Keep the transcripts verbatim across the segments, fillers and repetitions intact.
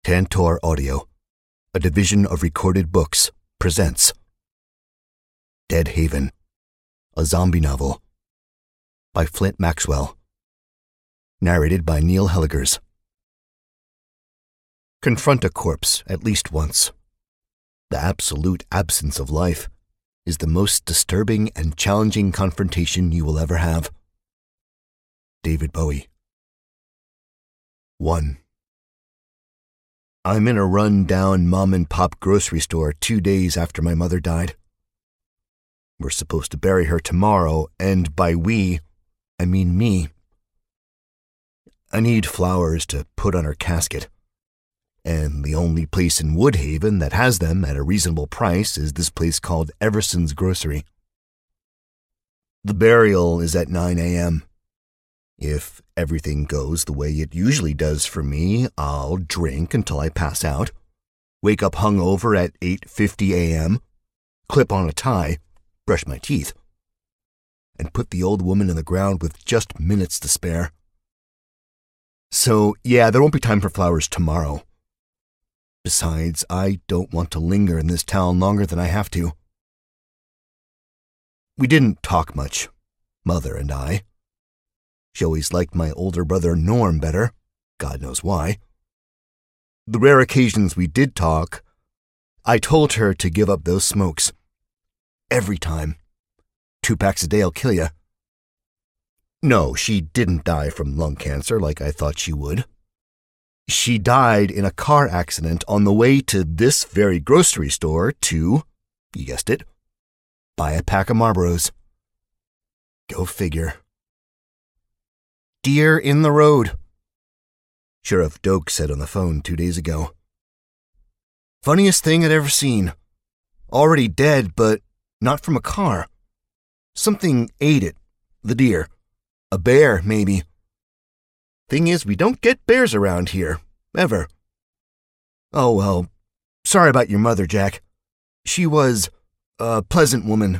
Tantor Audio, a division of Recorded Books, presents Dead Haven, a zombie novel by Flint Maxwell, narrated by Neil Helligers. Confront a corpse at least once. The absolute absence of life is the most disturbing and challenging confrontation you will ever have. David Bowie. one. I'm in a run-down mom-and-pop grocery store two days after my mother died. We're supposed to bury her tomorrow, and by we, I mean me. I need flowers to put on her casket, and the only place in Woodhaven that has them at a reasonable price is this place called Everson's Grocery. The burial is at nine a.m. If everything goes the way it usually does for me, I'll drink until I pass out, wake up hungover at eight fifty a.m., clip on a tie, brush my teeth, and put the old woman in the ground with just minutes to spare. So, yeah, there won't be time for flowers tomorrow. Besides, I don't want to linger in this town longer than I have to. We didn't talk much, Mother and I. She always liked my older brother Norm better, God knows why. The rare occasions we did talk, I told her to give up those smokes. Every time. Two packs a day'll kill ya. No, she didn't die from lung cancer like I thought she would. She died in a car accident on the way to this very grocery store to, you guessed it, buy a pack of Marlboros. Go figure. Deer in the road, Sheriff Doak said on the phone two days ago. Funniest thing I'd ever seen. Already dead, but not from a car. Something ate it, the deer. A bear, maybe. Thing is, we don't get bears around here, ever. Oh, well, sorry about your mother, Jack. She was a pleasant woman.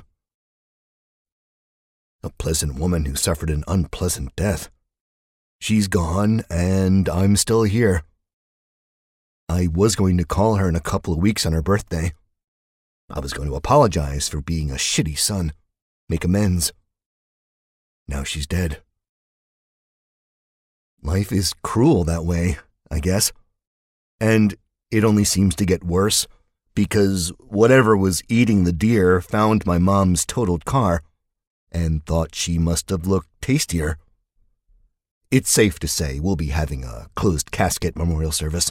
A pleasant woman who suffered an unpleasant death. She's gone, and I'm still here. I was going to call her in a couple of weeks on her birthday. I was going to apologize for being a shitty son, make amends. Now she's dead. Life is cruel that way, I guess. And it only seems to get worse, because whatever was eating the deer found my mom's totaled car, and thought she must have looked tastier. It's safe to say we'll be having a closed casket memorial service.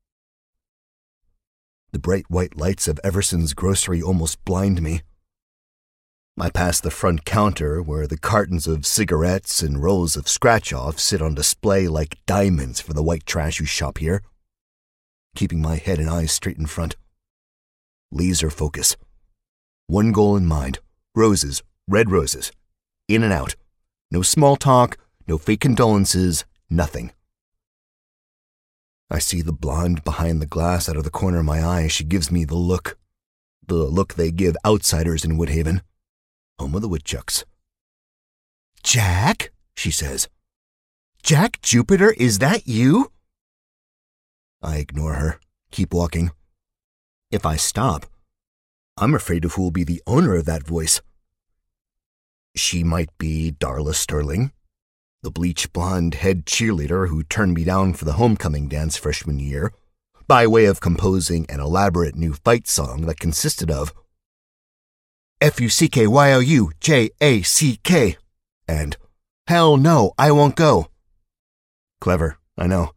The bright white lights of Everson's Grocery almost blind me. I pass the front counter where the cartons of cigarettes and rows of scratch-offs sit on display like diamonds for the white trash who shop here, keeping my head and eyes straight in front. Laser focus. One goal in mind. Roses, red roses. In and out. No small talk. No fake condolences, nothing. I see the blonde behind the glass out of the corner of my eye as she gives me the look. The look they give outsiders in Woodhaven, home of the woodchucks. Jack, she says. Jack Jupiter, is that you? I ignore her, keep walking. If I stop, I'm afraid of who will be the owner of that voice. She might be Darla Sterling, the bleach blonde head cheerleader who turned me down for the homecoming dance freshman year, by way of composing an elaborate new fight song that consisted of F U C K Y O U J A C K and Hell no, I won't go. Clever, I know.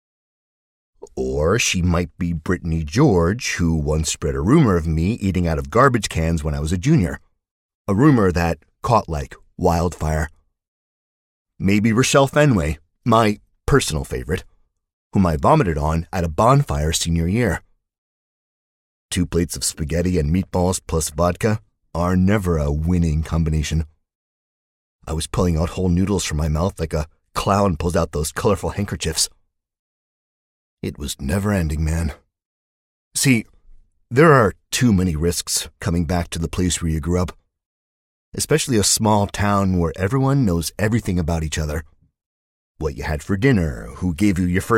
Or she might be Brittany George, who once spread a rumor of me eating out of garbage cans when I was a junior. A rumor that caught like wildfire. Maybe Rochelle Fenway, my personal favorite, whom I vomited on at a bonfire senior year. Two plates of spaghetti and meatballs plus vodka are never a winning combination. I was pulling out whole noodles from my mouth like a clown pulls out those colorful handkerchiefs. It was never-ending, man. See, there are too many risks coming back to the place where you grew up. Especially a small town where everyone knows everything about each other. What you had for dinner, who gave you your first